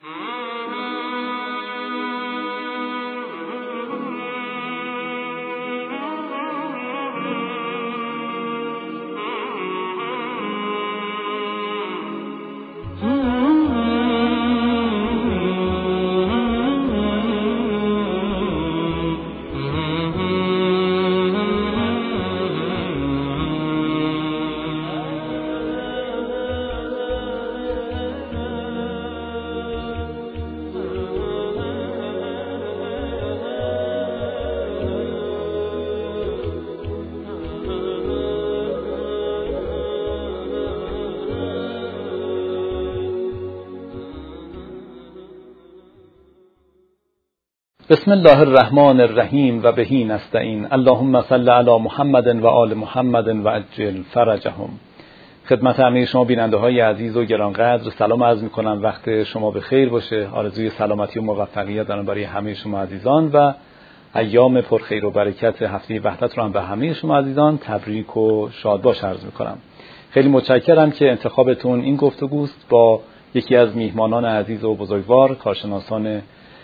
بسم الله الرحمن الرحیم و بهی نستعین. اللهم صل علی محمد و آل محمد و عجل فرجهم. خدمت همه شما بیننده های عزیز و گرانقدر سلام عرض می کنم. وقت شما به خیر باشه. آرزوی سلامتی و موفقیت دارم برای همه شما عزیزان و ایام پرخیر و برکت هفته وحدت رو هم به همه شما عزیزان تبریک و شاد باش عرض می کنم. خیلی متشکرم که انتخابتون این گفتگوست با یکی از میهمانان عزیز و بزرگوار، کارشناسان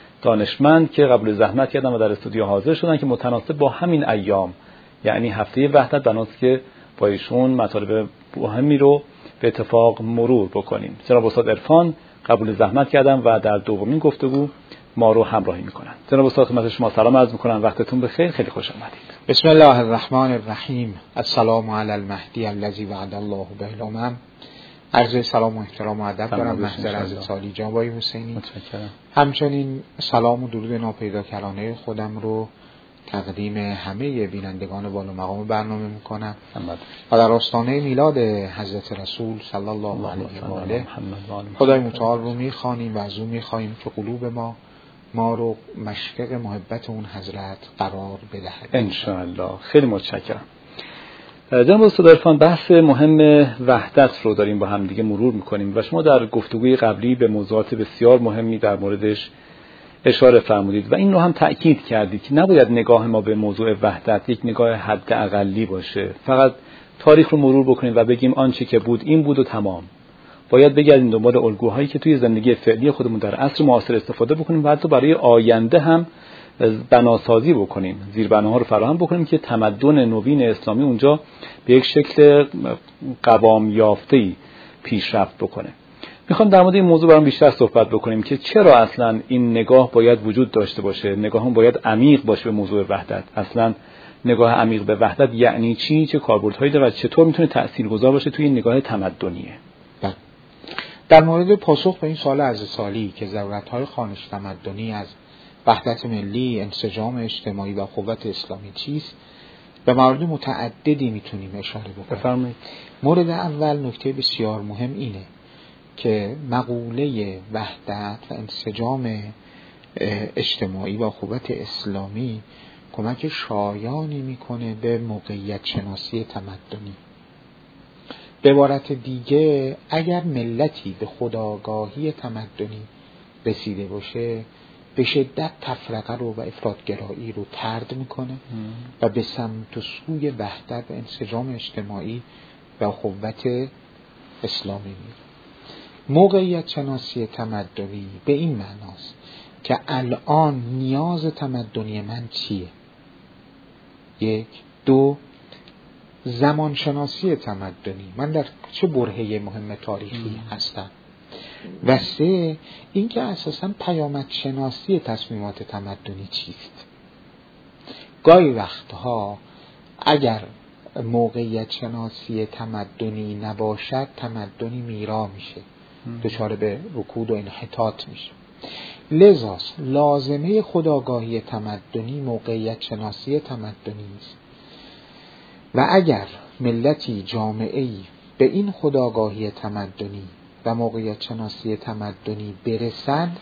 دانشمند که قبول زحمت کردن و در استودیو حاضر شدن که متناسب با همین ایام، یعنی هفته وحدت، بناست که با ایشون مطالب مهمی رو به اتفاق مرور بکنیم. جناب استاد عرفان قبول زحمت کردن و در دومین گفتگو ما رو همراهی میکنن. جناب استاد خدمت شما سلام عرض میکنم. وقتتون بخیر. خیلی خوش آمدید. بسم الله الرحمن الرحیم. السلام علی المهدی الذی وعد الله به الامم. عرض سلام و احترام و ادب دارم محضر از سالی جان بای حسینی. متشکرم. همچنین سلام و درود ناپیداکرانه خودم رو تقدیم همه بینندگان بالا مقام برنامه میکنم و در آستانه میلاد حضرت رسول صلی الله علیه و آله خدای متعال رو میخوانیم و از او میخواهیم که قلوب ما رو مشفق محبت اون حضرت قرار بدهد ان شاء الله. خیلی متشکرم. جناب استاد عرفان، بحث مهم وحدت رو داریم با هم دیگه مرور میکنیم و شما در گفتگوی قبلی به موضوعات بسیار مهمی در موردش اشاره فرمودید و این رو هم تأکید کردید که نباید نگاه ما به موضوع وحدت یک نگاه حد اقلی باشه، فقط تاریخ رو مرور بکنیم و بگیم آنچه که بود این بود و تمام. باید بگردیم دنبال الگوهایی که توی زندگی فعلی خودمون در عصر معاصر استفاده بکنیم و حتی برای آینده هم بناسازی بکنیم، زیربناها رو فراهم بکنیم که تمدن نوین اسلامی اونجا به یک شکل قوام یافته‌ای پیشرفت بکنه. میخوام در مورد این موضوع برام بیشتر صحبت بکنیم که چرا اصلا این نگاه باید وجود داشته باشه، نگاهمون باید عمیق باشه به موضوع وحدت. اصلا نگاه عمیق به وحدت یعنی چی، چه کاربردهایی داره و چطور میتونه تاثیرگذار باشه توی این نگاه تمدنیه. در مورد پاسخ به این سوال از سالی که ضرورت‌های خوانش تمدنی از وحدت ملی، انسجام اجتماعی و قوت اسلامی چیست، به موارد متعددی میتونیم اشاره بکنیم. مورد اول، نکته بسیار مهم اینه که مقوله وحدت و انسجام اجتماعی و قوت اسلامی کمک شایانی میکنه به موقعیت شناسی تمدنی. به عبارت دیگه، اگر ملتی به خودآگاهی تمدنی رسیده باشه، به شدت تفرقه رو و افراط‌گرایی رو طرد میکنه و به سمت و سوی وحدت و انسجام اجتماعی و قوت اسلامی میره. موقعیت شناسی تمدنی به این معناست که الان نیاز تمدنی من چیه؟ 1. 2. زمان شناسی تمدنی، من در چه برهه مهم تاریخی هستم؟ و 3. اینکه اساساً پیامد شناسی تصمیمات تمدنی چیست؟ گاهی وقتها اگر موقعیت شناسی تمدنی نباشد، تمدنی میرا میشه، دچار به رکود و انحطاط میشه. لذا لازمه خودآگاهی تمدنی موقعیت شناسی تمدنی است و اگر ملتی، جامعه‌ای به این خودآگاهی تمدنی و موقعیت شناسی تمدنی برسند،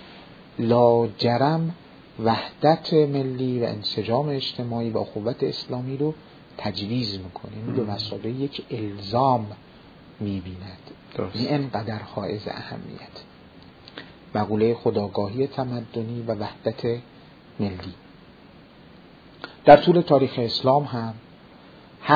لاجرم وحدت ملی و انسجام اجتماعی و قوت اسلامی رو تجویز میکنه، این به مثابه یک الزام میبیند. این انقدر حائز اهمیت مقوله خودآگاهی تمدنی و وحدت ملی. در طول تاریخ اسلام هم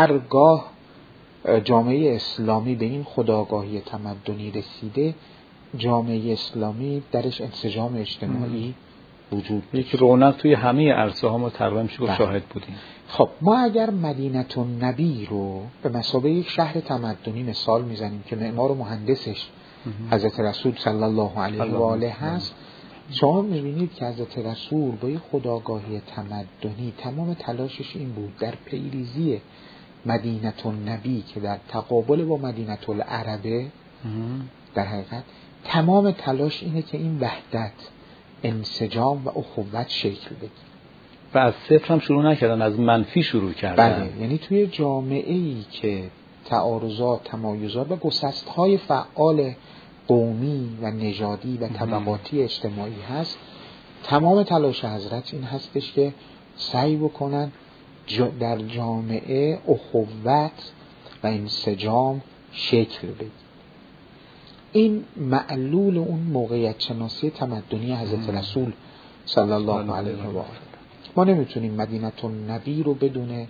هرگاه جامعه اسلامی به این خودآگاهی تمدنی رسیده، جامعه اسلامی درش انسجام اجتماعی وجود داره. یک رونق توی همه عرصه ها ما تقریبا میشه گفت شاهد بودیم. خب ما اگر مدینه النبی رو به مثابه یک شهر تمدنی مثال میزنیم که معمار و مهندسش حضرت رسول صلی الله علیه و آله هست، شما میبینید که حضرت رسول با یک خودآگاهی تمدنی تمام تلاشش این بود در پیریزی مدینه النبی که در تقابل با مدینه العربه، در حقیقت تمام تلاش اینه که این وحدت، انسجام و اخوت شکل بگیره و از صفر هم شروع نکردن، از منفی شروع کردن. بله، یعنی توی جامعه‌ای که تعارضات، تمایزات و گسست‌های فعال قومی و نژادی و طبقاتی اجتماعی هست، تمام تلاش حضرت این هستش که سعی بکنن در جامعه اخوت و انسجام شکل بده. این معلول اون موقعیت شناسی تمدنی حضرت رسول صلی الله علیه و آله. ما نمیتونیم مدینه النبی رو بدون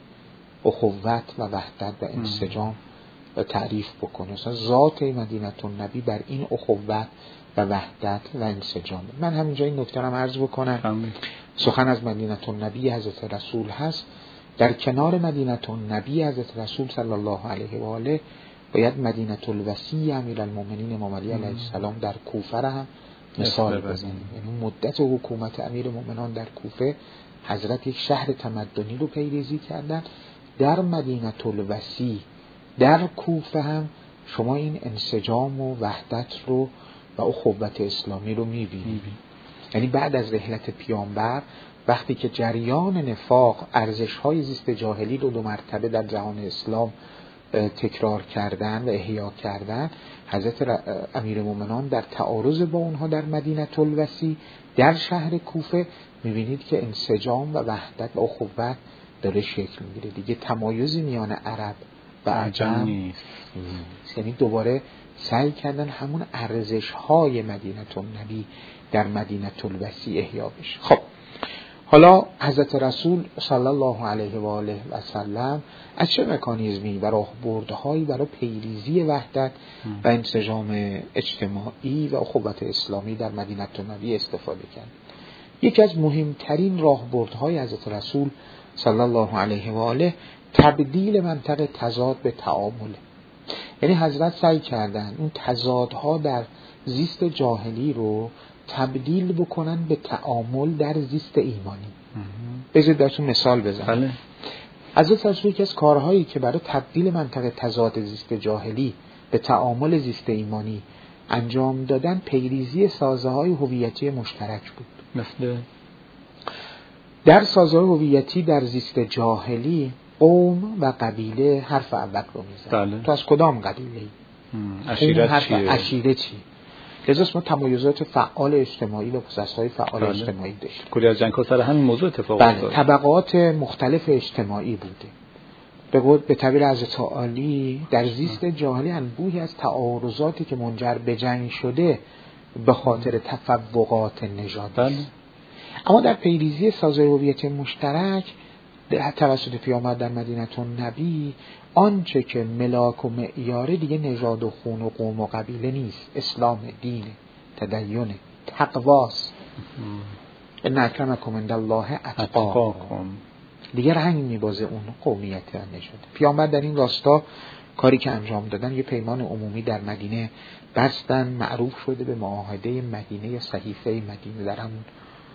اخوت و وحدت و انسجام تعریف بکنیم. مثلا ذات مدینه النبی بر این اخوت و وحدت و انسجام. من همینجا این نکته رو عرض بکنم. سخن از مدینه النبی حضرت رسول هست. در کنار مدینه النبی حضرت رسول صلی الله علیه و آله باید مدینه الوصی امیرالمومنین امام علی علیه السلام در کوفه را هم مثال بزنیم. یعنی مدت حکومت امیرالمومنان در کوفه حضرت یک شهر تمدنی رو پیریزی کردن. در مدینه الوصی در کوفه هم شما این انسجام و وحدت رو و اخوت اسلامی رو می‌بینید. یعنی بعد از رحلت پیامبر وقتی که جریان نفاق، ارزش‌های زیست جاهلی رو 2 مرتبه در جهان اسلام تکرار کردن و احیا کردن، حضرت امیرالمومنان در تعارض با اونها در مدینه الوصی در شهر کوفه می‌بینید که انسجام و وحدت و اخوت داره شکل می‌گیره. دیگه تمایزی میان عرب و عجم نیست. یعنی دوباره سعی کردن همون ارزش‌های مدینه النبی در مدینه الوصی احیا بشه. خب حالا حضرت رسول صلی الله علیه و آله و سلم از چه مکانیزمی و راهبردهایی برای پیریزی وحدت و انسجام اجتماعی و اخوت اسلامی در مدینه النبی استفاده کرد؟ یکی از مهمترین راهبردهای حضرت رسول صلی الله علیه و آله تبدیل منطق تضاد به تعامل. یعنی حضرت سعی کردن اون تضادها در زیست جاهلی رو تبدیل بکنن به تعامل در زیست ایمانی. بذارید براتون مثال بزنم. حضرت رسول یکی از کارهایی که برای تبدیل منطقه تضاد زیست جاهلی به تعامل زیست ایمانی انجام دادن پیریزی سازه‌های هویتی مشترک بود. مثل در سازه‌های هویتی در زیست جاهلی قوم و قبیله حرف اول رو میزنن. تو از کدام قبیله‌ای؟ عشیره چی؟ لذا ما تمایزات فعال اجتماعی و پس‌های فعال اجتماعی داشتیم. کلی از جنگ‌ها سر همین موضوع اتفاق افتاد. طبقات مختلف اجتماعی بوده. به تعبیر حضرت علی در زیست جاهلی انبوهی از تعارضاتی که منجر به جنگ شده به خاطر تفوقات نژادی. اما در پیریزی سازهای هویت مشترک توسط پیامبر در مدینه النبی آنچه که ملاک و معیاره دیگه نژاد و خون و قوم و قبیله نیست، اسلام، دین، تدین، تقواست. ان اکرمکم عند الله اتقاکم. دیگه رنگ میبازه اون قومیت و نژاد. پیامبر در این راستا کاری که انجام دادن یه پیمان عمومی در مدینه بستن، معروف شده به معاهده مدینه، صحیفه مدینه در همون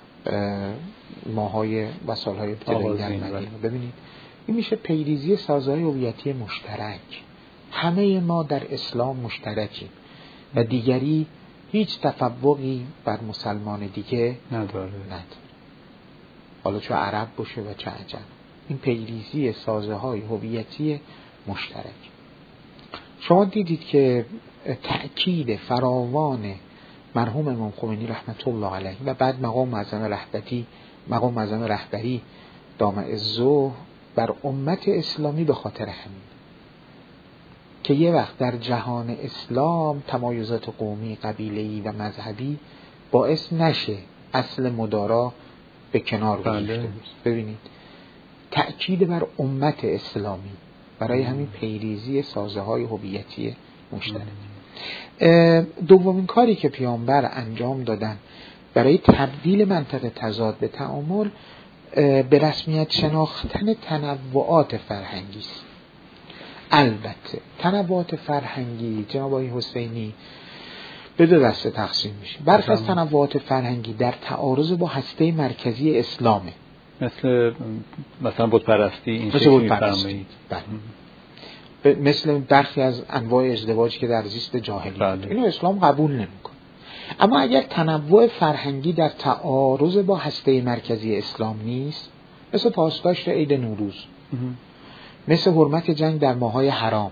ماهای و سالهای ابتدایی در مدینه. ببینید این میشه پیریزی سازهای هویتی مشترک. همه ما در اسلام مشترکیم و دیگری هیچ تفوقی بر مسلمان دیگه نداره. حالا چه عرب باشه و چه عجم. این پیریزی سازهای هویتی مشترک. شما دیدید که تأکید فراوان مرحوم امام خمینی رحمت الله علیه و بعد مقام معظم رهبری دام عزه بر امت اسلامی به خاطر همین که یه وقت در جهان اسلام تمایزات قومی، قبیله‌ای و مذهبی باعث نشه اصل مدارا به کنار گذاشته بشه. ببینید تأکید بر امت اسلامی برای همین پیریزی سازه‌های هویتی مشترک. دومین کاری که پیامبر انجام دادن برای تبدیل منطق تضاد به تعامل به رسمیت شناختن تنوعات فرهنگی است. البته تنوعات فرهنگی جناب آقای حسینی به دو دسته تقسیم میشه. برخی از تنوعات فرهنگی در تعارض با هسته مرکزی اسلامه، مثلا بت پرستی، این شکلی می‌فرمایید. مثل برخی از انواع ازدواجی که در زیست جاهلی اینو اسلام قبول نمیکنه. اما اگر تنوع فرهنگی در تعارض با هسته مرکزی اسلام نیست، مثل پاسداشت عید نوروز، مثل حرمت جنگ در ماهای حرام،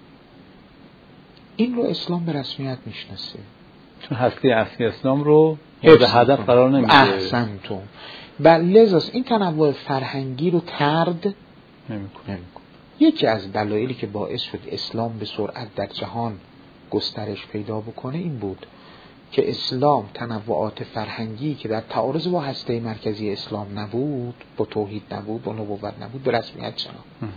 این رو اسلام به رسمیت میشناسه، چون هسته اصلی اسلام رو مورد هدف قرار نمیده. احسنتم. لذا این تنوع فرهنگی رو طرد نمیکنه. یکی از دلایلی که باعث شد اسلام به سرعت در جهان گسترش پیدا بکنه این بود که اسلام تنوعات فرهنگی که در تعارض با هسته مرکزی اسلام نبود، با توحید نبود، با نبوت نبود، به رسمیت شناخت.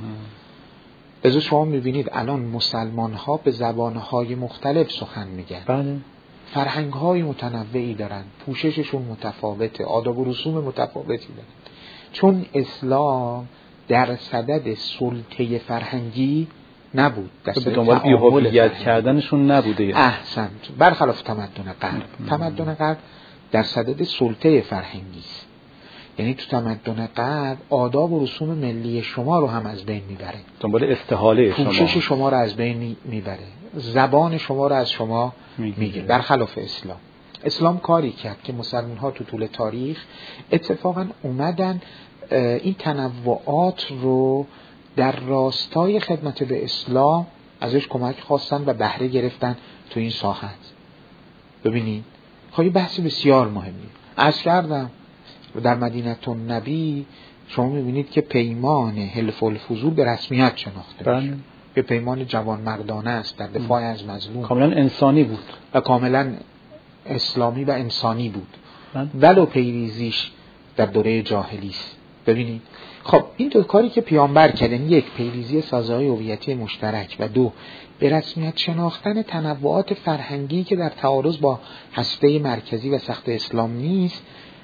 از شما میبینید الان مسلمان ها به زبانهای مختلف سخن میگن. بله. فرهنگ های متنوعی دارن، پوشششون متفاوته، آداب و رسوم متفاوتی دارن، چون اسلام در صدد سلطه فرهنگی نبود، به دنبال بی‌هویت کردنشون نبوده. احسنت. برخلاف تمدن غرب، تمدن غرب در صدد سلطه فرهنگی است. یعنی تو تمدن غرب آداب و رسوم ملی شما رو هم از بین میبره، دنبال استحاله شما، پوشش شما رو از بین میبره، زبان شما رو از شما میگیره. برخلاف اسلام کاری کرد که مسلمان ها تو طول تاریخ اتفاقا اومدن این تنوعات رو در راستای خدمت به اسلام ازش کمک خواستن و بهره گرفتن تو این ساحت. ببینید خیلی بحث بسیار مهمی عرض کردم. در مدینه النبی شما میبینید که پیمان حلف الفضول به رسمیت شناخته میشه. به پیمان جوان مردانه است در دفاع از مظلوم، کاملا انسانی بود و کاملا اسلامی و انسانی بود، ولو پیریزیش در دوره جاهلی است. ببینید خب این دو کاری که پیامبر کردن، یک پیریزی سازهای هویتی مشترک و دو به رسمیت شناختن تنوعات فرهنگی که در تعارض با هسته مرکزی و سخت اسلام نیست،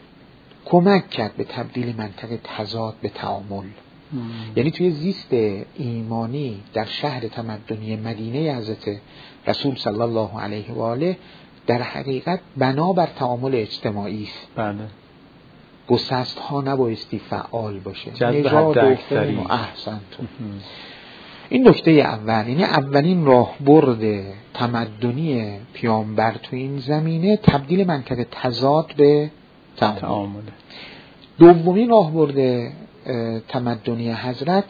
کمک کرد به تبدیل منطق تضاد به تعامل. یعنی توی زیست ایمانی در شهر تمدنی مدینه حضرت رسول صلی الله علیه و آله در حقیقت بنا بر تعامل اجتماعی است. بله. گسست ها نبایستی فعال باشه، جذب حد اکثری. احسنتون. این نکته اول، یعنی اولین راهبرد تمدنی پیامبر تو این زمینه تبدیل منطق تضاد به تعامل. دومین راهبرد تمدنی حضرت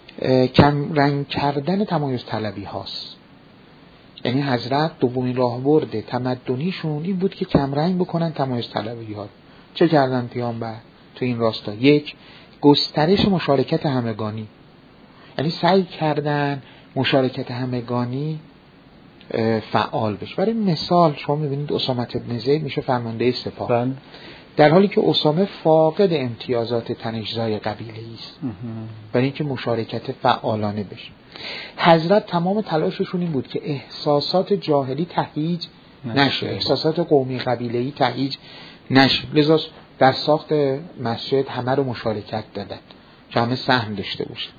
کم رنگ کردن تمایز طلبی هاست. یعنی حضرت دومین راهبرد تمدنیشون این بود که کم رنگ بکنن تمایز طلبی ها. چه کردن پیامبر تو این راستا؟ یک، گسترش مشارکت همگانی، یعنی سعی کردن مشارکت همگانی فعال بشه. برای مثال شما میبینید اسامه بن زید میشه فرمانده سپاه، در حالی که اسامه فاقد امتیازات تنش‌زای قبیله‌ای است، برای اینکه مشارکت فعالانه بشه. حضرت تمام تلاششون این بود که احساسات جاهلی تهییج نشه، احساسات قومی قبیله‌ای تهییج نشه. لذا در ساخت مسجد همه رو مشارکت دادن که همه سهم داشته باشه.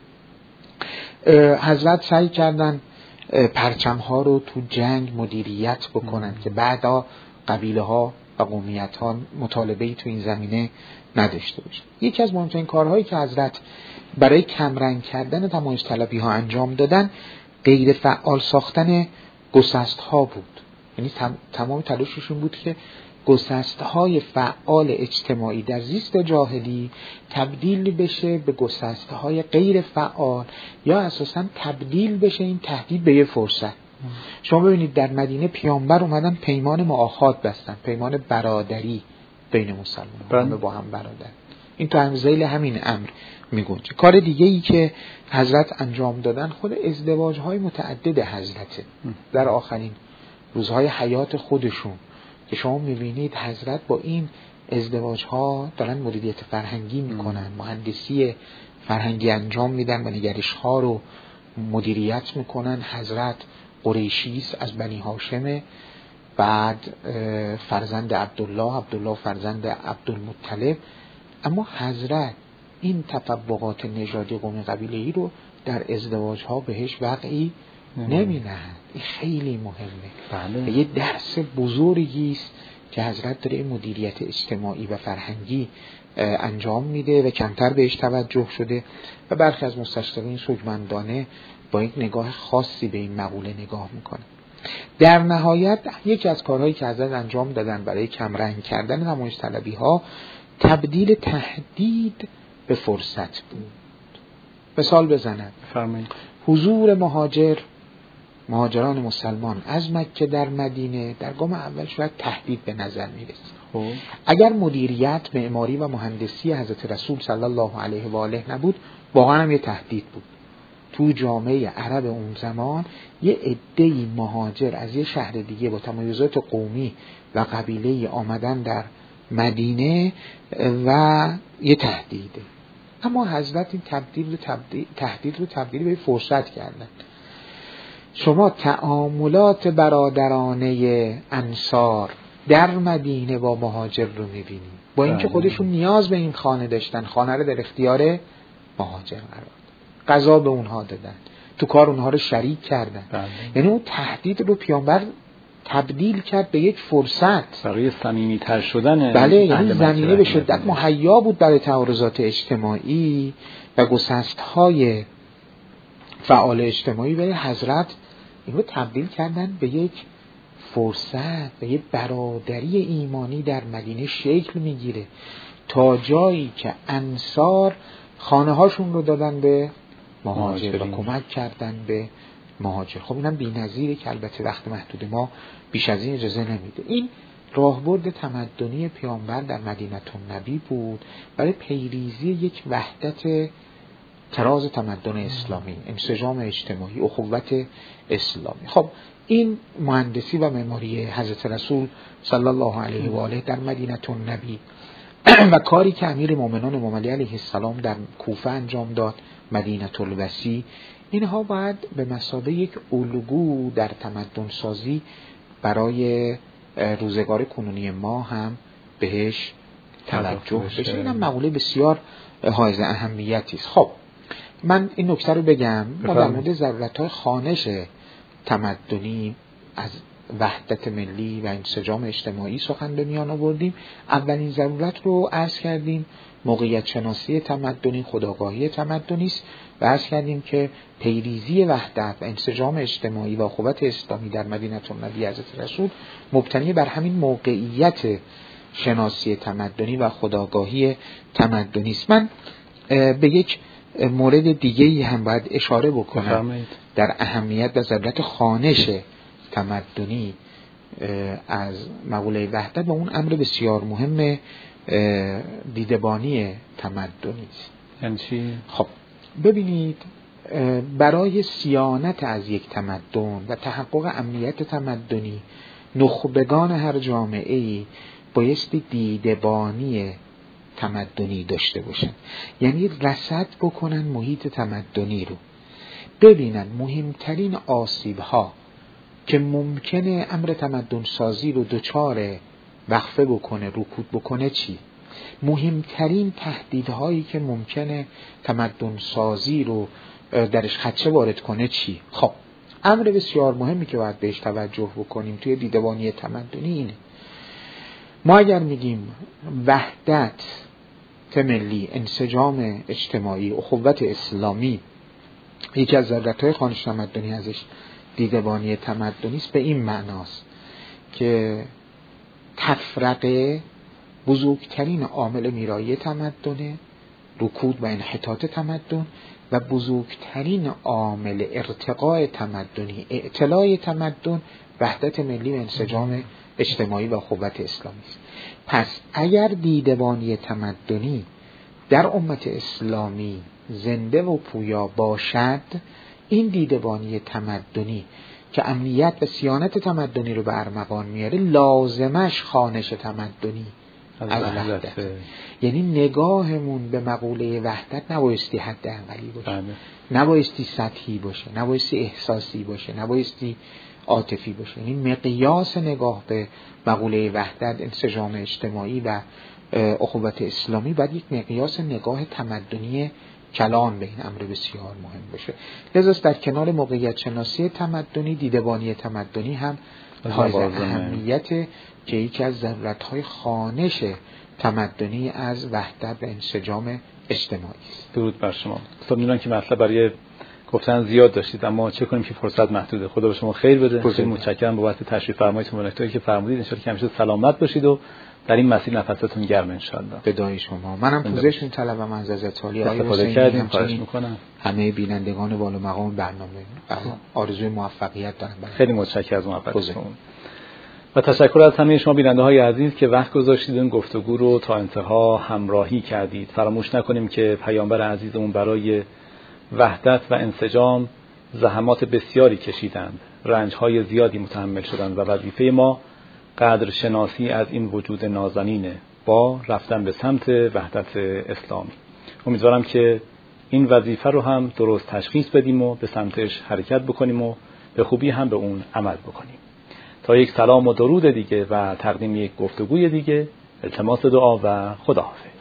حضرت سعی کردن پرچم‌ها رو تو جنگ مدیریت بکنن که بعدا قبیله‌ها و قومیت‌ها مطالبه‌ای تو این زمینه نداشته باشه. یکی از مهمترین کارهایی که حضرت برای کمرنگ کردن تمایز طلبی‌ها انجام دادن غیر فعال ساختن گسست‌ها بود. یعنی تمام تلاششون بود که گسست‌های فعال اجتماعی در زیست جاهلی تبدیل بشه به گسست‌های غیر فعال، یا اساساً تبدیل بشه این تهدید به یه فرصت. شما ببینید در مدینه پیامبر اومدن پیمان معاهات بستن، پیمان برادری بین مسلمانان با هم برادر. این تو هم ذیل همین امر میگنجه. کار دیگه ای که حضرت انجام دادن خود ازدواج‌های متعدد حضرت در آخرین روزهای حیات خودشون، که شما میبینید حضرت با این ازدواج‌ها دارن مدیریت فرهنگی میکنن، مهندسی فرهنگی انجام میدن و نگرش‌ها رو مدیریت میکنن. حضرت قریشی است، از بنی هاشم، بعد فرزند عبدالله فرزند عبدالمطلب. اما حضرت این تفوقات نژادی قومی قبیله‌ای رو در ازدواج‌ها بهش وقعی نمی‌نهند. این خیلی مهمه. یه درس بزرگی است که حضرت داره مدیریت اجتماعی و فرهنگی انجام میده و کمتر بهش توجه شده و برخی از مستشرقین سودمندانه با یک نگاه خاصی به این مقوله نگاه میکنه. در نهایت یکی از کارهایی که حضرت انجام دادن برای کمرنگ کردن نمایش طلبی ها تبدیل تهدید به فرصت بود. مثال بزنم، حضور مهاجران مسلمان از مکه در مدینه در گام اول شاید تهدید به نظر میرسید. اگر مدیریت معماری و مهندسی حضرت رسول صلی الله علیه و آله نبود واقعا هم یه تهدید بود. تو جامعه عرب اون زمان یه عده‌ای مهاجر از یه شهر دیگه با تمایزات قومی و قبیله‌ای آمدن در مدینه و یه تهدیده. اما حضرت این تهدید رو تبدیل به فرصت کردن. شما تعاملات برادرانه انصار در مدینه با مهاجر رو میبینید، با اینکه خودشون نیاز به این خانه داشتن، خانه رو در اختیار مهاجر قرار دادن، غذا به اونها دادن، تو کار اونها رو شریک کردن. یعنی اون تهدید رو پیامبر تبدیل کرد به یک فرصت برای صمیمیت‌تر شدن. بله، یعنی زمینه به شدت مهیا بود برای تعارضات اجتماعی و گسست‌های فعال اجتماعی. برای حضرت این رو تبدیل کردن به یک فرصت، به یک برادری ایمانی در مدینه شکل میگیره تا جایی که انصار خانه هاشون رو دادن به مهاجر و کمک کردن به مهاجر. خب اینم بی‌نظیره که البته وقت محدود ما بیش از این اجازه نمیده. این راهبرد تمدنی پیامبر در مدینه النبی بود برای پیریزی یک وحدت تراز تمدن اسلامی، انسجام اجتماعی، اخوت اسلامی. خب این مهندسی و معماری حضرت رسول صلی الله علیه و آله در مدینه النبی و کاری که امیر مومنان امام علی علیه السلام در کوفه انجام داد، مدینه الوصی، اینها باید به مثابه یک الگو در تمدن سازی برای روزگار کنونی ما هم بهش توجه بشه. اینم مقوله بسیار حائز اهمیتی است. خب من این نکته رو بگم، ما در مورد ضرورت‌های خوانش تمدنی از وحدت ملی و انسجام اجتماعی سخن به میان آوردیم. اولین ضرورت رو عرض کردیم موقعیت شناسی تمدنی، خودآگاهی تمدنی است و عرض کردیم که پیریزی وحدت و انسجام اجتماعی و اخوت اسلامی در مدینه النبی حضرت رسول مبتنی بر همین موقعیت شناسی تمدنی و خودآگاهی تمدنی است. من به یک مورد دیگه‌ای هم باید اشاره بکنم در اهمیت و ضرورت خوانش تمدنی از مقوله وحدت و اون امر بسیار مهم دیدبانی تمدنی است. یعنی چی؟ خب ببینید، برای صیانت از یک تمدن و تحقق امنیت تمدنی نخبگان هر جامعه‌ای بایستی دیدبانی تمدنی داشته باشن، یعنی رصد بکنن محیط تمدنی رو، ببینن مهمترین آسیب‌ها که ممکنه امر تمدن سازی رو دچار وقفه بکنه، رکود بکنه چی، مهمترین تهدیدهایی که ممکنه تمدن سازی رو درش خدشه وارد کنه چی. خب امر بسیار مهمی که باید بهش توجه بکنیم توی دیدبانی تمدنی اینه، ما اگر میگیم وحدت ملی، انسجام اجتماعی، اخوت اسلامی یکی از ضرورت‌های خوانش تمدنی ازش دیدبانی تمدنی است، به این معناست که تفرقه بزرگترین عامل میرایی تمدن، رکود و انحطاط تمدن و بزرگترین عامل ارتقاء تمدنی، اعتلاء تمدن، وحدت ملی و انسجام اجتماعی و اخوت اسلامی است. پس اگر دیدبانی تمدنی در امت اسلامی زنده و پویا باشد، این دیدبانی تمدنی که امنیت و صیانت تمدنی رو به ارمغان میاره، لازمش خوانش تمدنی از وحدت. یعنی نگاهمون به مقوله وحدت نبایستی حد اقلی باشه، نبایستی سطحی باشه، نبایستی احساسی باشه، نبایستی عاطفی باشه. یعنی مقیاس نگاه به مقوله وحدت، انسجام اجتماعی و اخوت اسلامی باید یک مقیاس نگاه تمدنی کلان به این امر بسیار مهم باشه. لذا در کنار موقعیت شناسی تمدنی، دیدبانی تمدنی هم حائز اهمیت که یکی از ضرورت‌های خوانش تمدنی از وحدت و انسجام اجتماعی است. درود بر شما. خب می‌دونم که مطلب برای گفتن زیاد داشتید، اما چه کنیم که فرصت محدوده. خدا به شما خیر بده. خیلی متشکرم بابت تشریف فرماییتون و نکته‌ای که فرمودید. ان شاءالله که همیشه سلامت باشید و در این مسیر نفستون گرم ان شاءالله. بدای شما. منم پوزش می‌طلبم از حضرت عالی. استفاده کردیم، خواهش می‌کنم. همه بینندگان بالا مقام برنامه آرزوی موفقیت دارم. خیلی متشکرم از محبتتون. و تشکر از همه شما بیننده‌های عزیز که وقت گذاشتید این گفتگو رو تا انتها همراهی کردید. فراموش نکنیم که پیامبر عزیزمون برای وحدت و انسجام زحمات بسیاری کشیدند، رنج‌های زیادی متحمل شدند و وظیفه ما قدر شناسی از این وجود نازنینه با رفتن به سمت وحدت اسلامی. امیدوارم که این وظیفه رو هم درست تشخیص بدیم و به سمتش حرکت بکنیم و به خوبی هم به اون عمل بکنیم. تا یک سلام و درود دیگه و تقدیم یک گفتگوی دیگه، التماس دعا و خداحافظ.